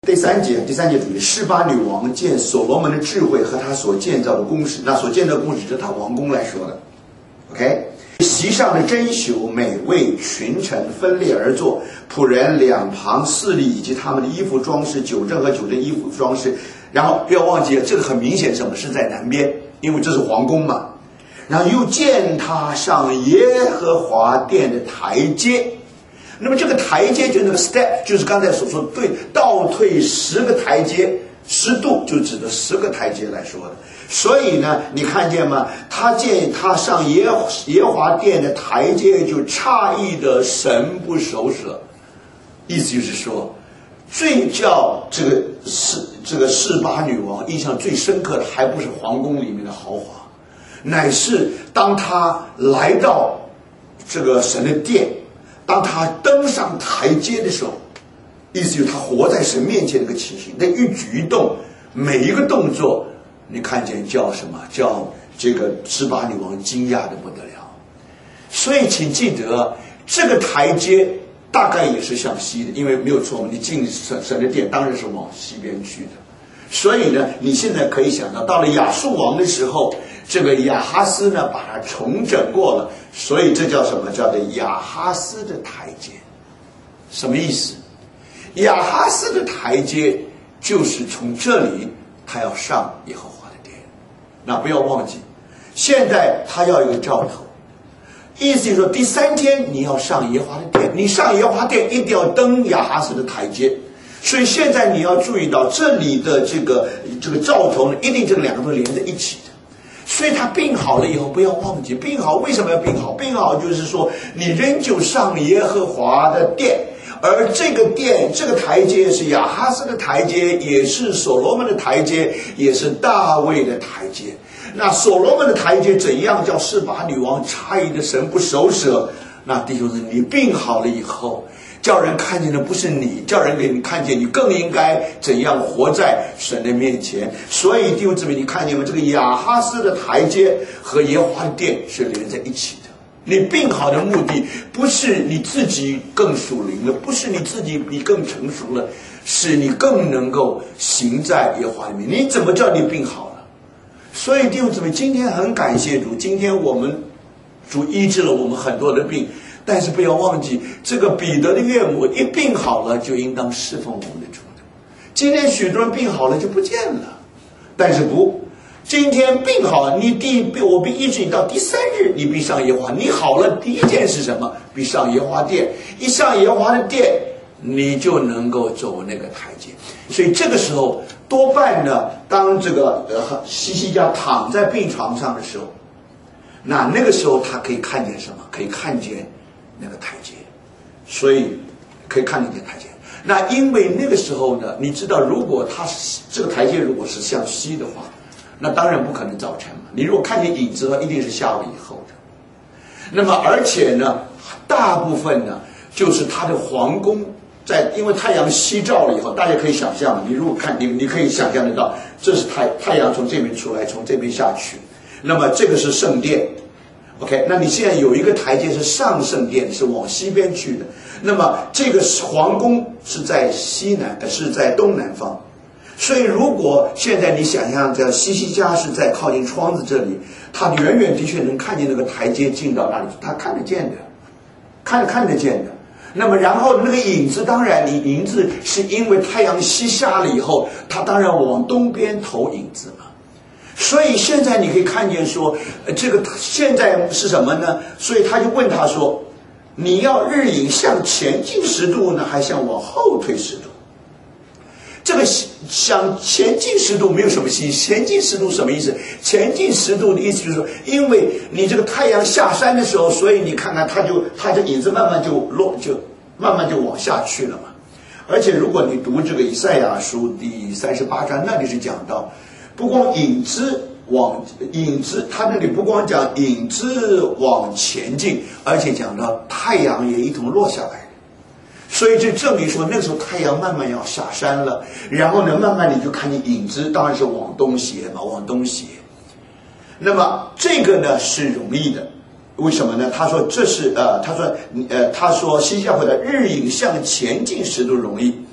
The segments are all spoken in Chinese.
第三节主题，示巴女王见所罗门的智慧和他所建造的宫室。那所建造的宫室是他王宫来说的。OK， 席上的珍馐美味，群臣分列而坐，仆人两旁侍立，以及他们的衣服装饰，酒政和酒政衣服装饰。然后不要忘记，这个很明显什么是在南边，因为这是皇宫嘛。然后又见他上耶和华殿的台阶。那么这个台阶就那个 step， 就是刚才所说的对，倒退10个台阶，10度就指的10个台阶来说的。所以呢，你看见吗？他见他上耶和华殿的台阶，就诧异的神不守舍。意思就是说，最叫这个示巴女王印象最深刻的，还不是皇宫里面的豪华，乃是当他来到这个神的殿。当他登上台阶的时候，意思就是他活在神面前的一个情形，那一举一动，每一个动作，你看见叫什么？叫这个示巴女王惊讶的不得了。所以请记得，这个台阶大概也是向西的，因为没有错，你进神的殿当然是往西边去的。所以呢，你现在可以想到，到了亚述王的时候，这个亚哈斯呢把它重整过了，所以这叫什么？叫做亚哈斯的台阶。什么意思？亚哈斯的台阶就是从这里他要上耶和华的殿。那不要忘记，现在他要有一个兆头，意思就是说第3天你要上耶和华的殿，你上耶和华殿一定要登亚哈斯的台阶。所以现在你要注意到这里的这个兆头呢，一定这个两个都连在一起的。所以他病好了以后，不要忘记病好为什么要病好？病好就是说你仍旧上耶和华的殿，而这个殿这个台阶是亚哈斯的台阶，也是所罗门的台阶，也是大卫的台阶。那所罗门的台阶怎样叫示巴女王诧异的神不守舍？那弟兄姊妹，你病好了以后，叫人看见的不是你，叫人给你看见你更应该怎样活在神的面前。所以弟兄姊妹，你看见吗？这个亚哈斯的台阶和耶和华的殿是连在一起的。你病好的目的不是你自己更属灵了，不是你自己你更成熟了，是你更能够行在耶和华里面。你怎么叫你病好了？所以弟兄姊妹，今天很感谢主，今天我们主医治了我们很多的病。但是不要忘记，这个彼得的岳母一病好了，就应当侍奉我们的主的。今天许多人病好了就不见了，但是不，今天病好了，我必医治你到第3日，你必上耶和华。你好了，第一件是什么？必上耶和华殿。一上耶和华的殿，你就能够走那个台阶。所以这个时候，多半呢，当这个西西家躺在病床上的时候，那个时候他可以看见什么？可以看见那个台阶，所以可以看见那个台阶。那因为那个时候呢，你知道，如果它这个台阶如果是向西的话，那当然不可能早晨嘛。你如果看见影子的话，一定是下午以后的。那么而且呢，大部分呢，就是他的皇宫因为太阳西照了以后，大家可以想象，你如果看你可以想象得到，这是太阳从这边出来，从这边下去。那么这个是圣殿 ，OK？ 那你现在有一个台阶是上圣殿，是往西边去的。那么这个皇宫是在是在东南方。所以如果现在你想象着西西家是在靠近窗子这里，他远远的确能看见那个台阶进到那里，他看得见的，看得见的。那么然后那个影子，当然你影子是因为太阳西下了以后，它当然往东边投影子嘛。所以现在你可以看见说，这个现在是什么呢？所以他就问他说，你要日影向前进10度呢，还向往后退10度？这个想前进10度没有什么意思。前进10度什么意思？前进10度的意思就是说，因为你这个太阳下山的时候，所以你看看它的影子慢慢就往下去了嘛。而且如果你读这个以赛亚书第38章，那里是讲到，不光影子，他那里不光讲影子往前进，而且讲到太阳也一同落下来。所以这证明说，那个时候太阳慢慢要下山了，然后呢，慢慢你就看见影子，当然是往东斜嘛，往东斜。那么这个呢是容易的，为什么呢？他说这是他说西夏回答日影向前进10度容易，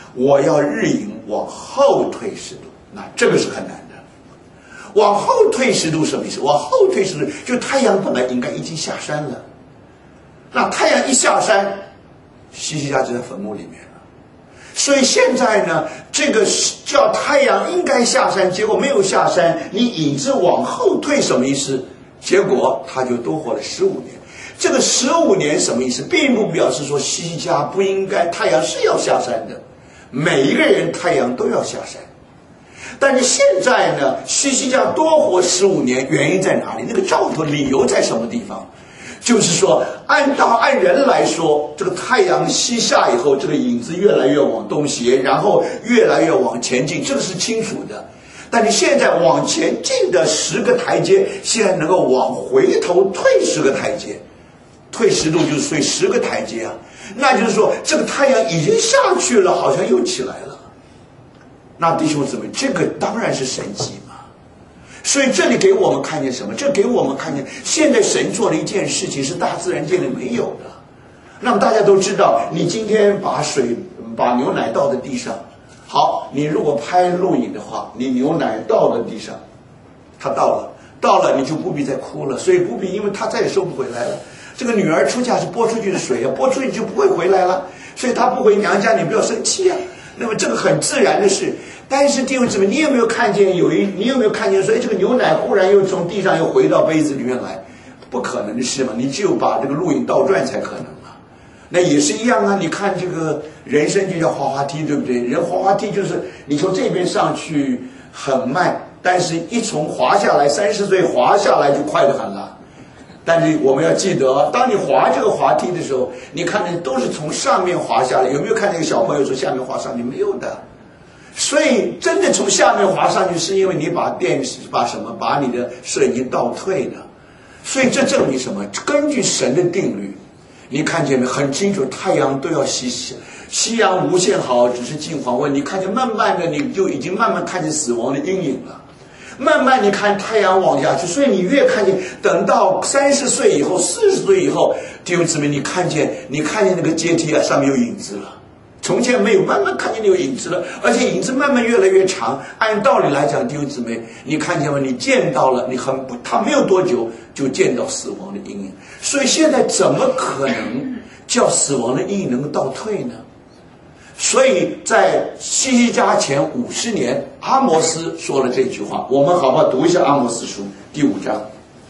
我要日影往后退10度，那这个是很难的。往后退10度什么意思？往后退10度，就太阳本来应该已经下山了，那太阳一下山，西西家就在坟墓里面了。所以现在呢，这个叫太阳应该下山，结果没有下山，你影子往后退什么意思？结果他就多活了15年。这个15年什么意思？并不表示说西西家不应该，太阳是要下山的，每一个人太阳都要下山。但是现在呢，西西家多活15年，原因在哪里？那个兆头理由在什么地方？就是说按人来说，这个太阳西下以后，这个影子越来越往东斜，然后越来越往前进，这个是清楚的。但是现在往前进的10个台阶，现在能够往回头退10个台阶，退10度就是退10个台阶啊。那就是说这个太阳已经下去了，好像又起来了。那弟兄姊妹，这个当然是神迹嘛。所以这里给我们看见什么？这给我们看见现在神做了一件事情是大自然界里没有的。那么大家都知道，你今天把牛奶倒在地上，好，你如果拍录影的话，你牛奶倒在地上，它倒了你就不必再哭了，所以不必，因为它再也收不回来了。这个女儿出嫁是拨出去的水啊，拨出去就不会回来了，所以她不回娘家，你不要生气啊。那么这个很自然的事。但是弟兄姊妹，你有没有看见说，这个牛奶忽然又从地上又回到杯子里面来？不可能的事嘛，你只有把这个录影倒转才可能嘛。那也是一样啊，你看这个人生就叫滑滑梯，对不对？人滑滑梯就是你从这边上去很慢，但是一从滑下来，30岁滑下来就快得很了。但是我们要记得，当你滑这个滑梯的时候，你看的都是从上面滑下来。有没有看那个小朋友从下面滑上去？没有的。所以真的从下面滑上去，是因为你把你的摄影机倒退了。所以这证明什么？根据神的定律，你看见没？很清楚，太阳都要夕阳无限好，只是近黄昏。你看见慢慢的，你就已经慢慢看见死亡的阴影了。慢慢你看太阳往下去，所以你越看见，等到30岁以后、40岁以后，弟兄姊妹，你看见那个阶梯啊，上面有影子了。从前没有，慢慢看见有影子了，而且影子慢慢越来越长。按道理来讲，弟兄姊妹，你看见吗？你见到了，他没有多久就见到死亡的阴影。所以现在怎么可能叫死亡的阴影能够倒退呢？所以在西西家前50年，阿摩斯说了这句话。我们好不好读一下阿摩斯书第5章？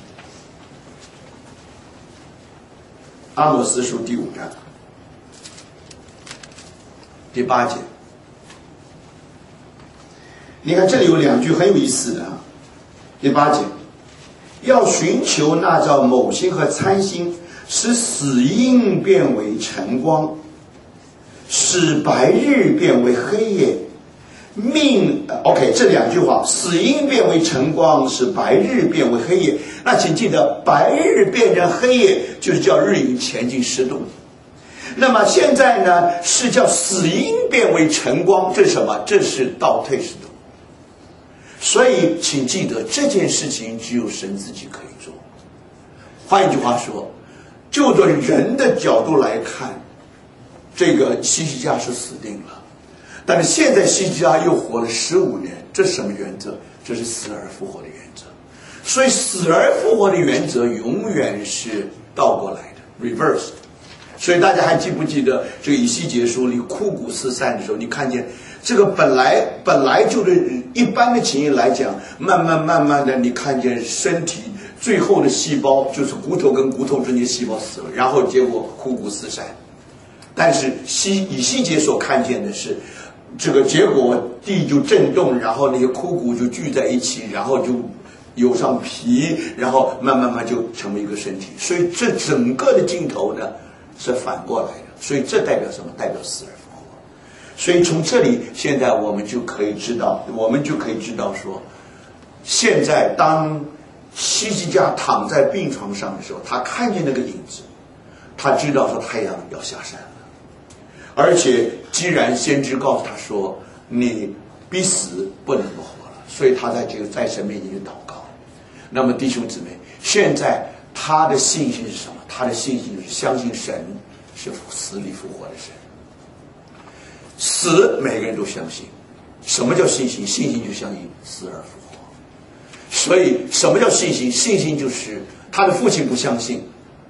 阿摩斯书第5章第8节。你看这里有2句很有意思的啊。第8节，要寻求那照某星和参星，使死阴变为晨光，使白日变为黑夜。OK， 这2句话，死阴变为晨光，使白日变为黑夜。那请记得，白日变成黑夜，就是叫日影前进10度。那么现在呢，是叫死阴变为晨光，这是什么？这是倒退10度。所以请记得，这件事情只有神自己可以做。换一句话说，就着人的角度来看，这个西西家是死定了。但是现在西西家又活了15年，这是什么原则？这是死而复活的原则。所以死而复活的原则永远是倒过来的 ，reversed。所以大家还记不记得这个以西结书里枯骨四散的时候，你看见这个本来就是一般的情形来讲，慢慢的，你看见身体最后的细胞就是骨头跟骨头之间细胞死了，然后结果枯骨四散。但是以西结所看见的是，这个结果地就震动，然后那些枯骨就聚在一起，然后就有上皮，然后慢慢就成为一个身体。所以这整个的镜头呢是反过来的。所以这代表什么？代表死而复活。所以从这里现在我们就可以知道说，现在当西西家躺在病床上的时候，他看见那个影子，他知道说太阳要下山了。而且既然先知告诉他说你必死不能够活了，所以他在神面前祷告。那么弟兄姊妹，现在他的信心是什么？他的信心就是相信神是死里复活的神。 死每个人都相信。什么叫信心？信心就相信死而复活。所以什么叫信心？信心就是他的父亲不相信，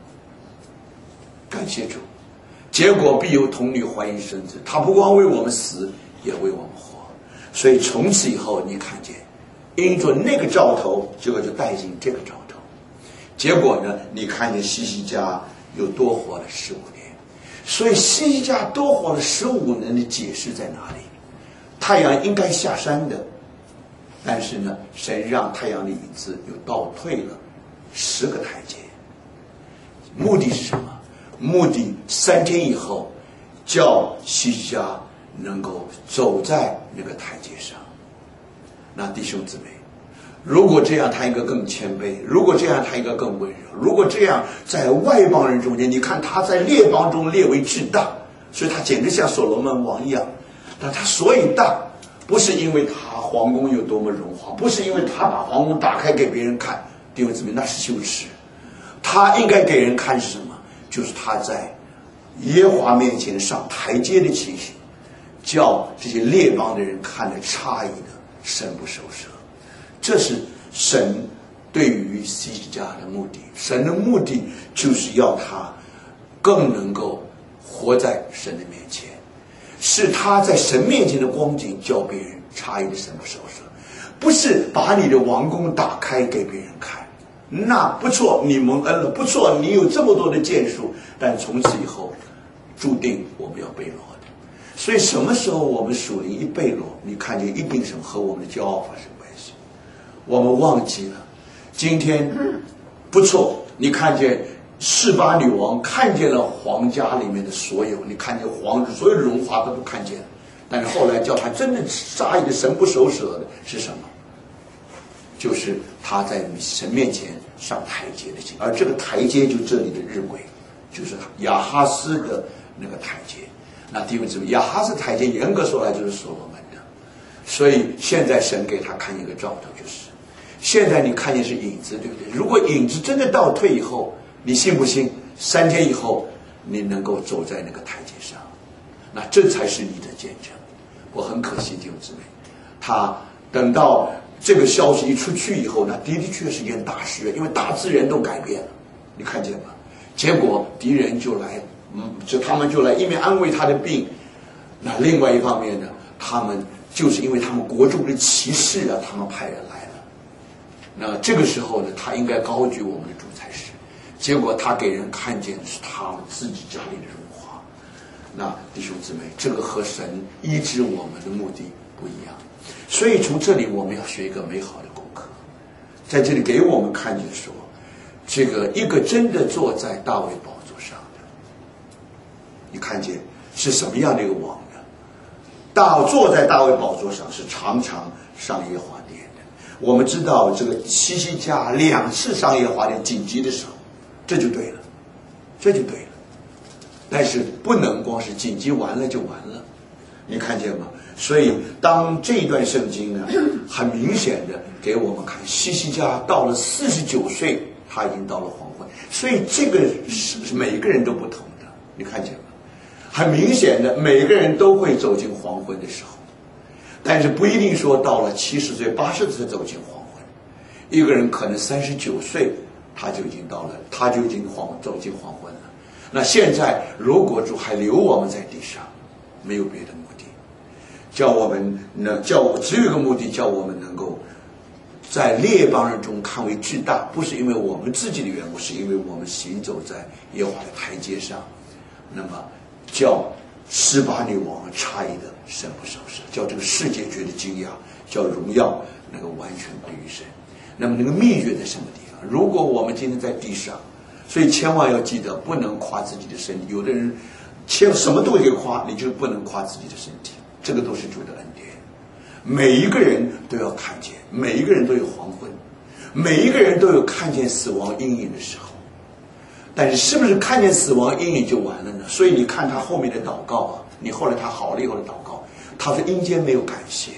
感谢主，结果必有童女怀孕生子，他不光为我们死，也为我们活。所以从此以后你看见因着那个兆头，结果就带进这个兆头，结果呢，你看见希西家又多活了15年。所以希西家多活了15年的解释在哪里？太阳应该下山的，但是呢，神让太阳的影子又倒退了10个台阶。目的是什么？目的3天以后叫希西家能够走在那个台阶上。那弟兄姊妹，如果这样他应该更谦卑，如果这样他应该更温柔，如果这样在外邦人中间，你看他在列邦中列为至大，所以他简直像所罗门王一样。但他所以大，不是因为他皇宫有多么荣华，不是因为他把皇宫打开给别人看，弟兄姊妹，那是羞耻。他应该给人看是什么？就是他在耶和华面前上台阶的情形，叫这些列邦的人看了诧异的神不守舍。这是神对于希西家的目的。神的目的就是要他更能够活在神的面前，是他在神面前的光景叫别人诧异的神不守舍，不是把你的王宫打开给别人看。那不错，你蒙恩了，不错，你有这么多的建树，但从此以后注定我们要被掳的。所以什么时候我们属灵一被掳，你看见一定是和我们的骄傲发生关系。我们忘记了今天不错，你看见示巴女王看见了皇家里面的所有，你看见皇子所有的荣华都看见了，但是后来叫他真正诧异的神不守舍的是什么？就是他在神面前上台阶的情，而这个台阶就这里的日晷，就是亚哈斯的那个台阶。那弟兄姊妹，亚哈斯台阶严格说来就是所罗门的。所以现在神给他看一个兆头，就是现在你看见是影子，对不对？如果影子真的倒退以后，你信不信3天以后你能够走在那个台阶上？那这才是你的见证。我很可惜弟兄姊妹，他等到这个消息一出去以后呢，的确是件大事，因为大自然都改变了，你看见吗？结果敌人就来，他们就来一面安慰他的病，那另外一方面呢，他们就是因为他们国中的歧视啊，他们派人来了。那这个时候呢，他应该高举我们的主才是，结果他给人看见是他们自己家里的荣华。那弟兄姊妹，这个和神医治我们的目的不一样。所以从这里我们要学一个美好的功课，在这里给我们看见说，这个一个真的坐在大卫宝座上的，你看见是什么样的一个王呢？坐在大卫宝座上是常常上耶和华殿的。我们知道这个希西家2次上耶和华殿紧急的时候，这就对了，这就对了。但是不能光是紧急完了就完了，你看见吗？所以当这一段圣经呢，很明显的给我们看，希西家到了49岁，他已经到了黄昏。所以这个是每个人都不同的，你看见吗？很明显的，每个人都会走进黄昏的时候，但是不一定说到了70岁、80岁走进黄昏。一个人可能39岁，他就已经走进黄昏了。那现在如果主还留我们在地上，没有别的目的，叫我们呢，只有一个目的，叫我们能够在列邦人中看为至大，不是因为我们自己的缘故，是因为我们行走在耶和华的台阶上。那么叫示巴女王诧异的神不守舍，叫这个世界觉得惊讶，叫荣耀能够完全归于神。那么那个秘诀在什么地方？如果我们今天在地上，所以千万要记得，不能夸自己的身体。有的人什么都可以夸，你就不能夸自己的身体。这个都是主的恩典。每一个人都要看见，每一个人都有黄昏，每一个人都有看见死亡阴影的时候。但是是不是看见死亡阴影就完了呢？所以你看他后面的祷告啊，你后来他好了以后的祷告，他说阴间没有感谢，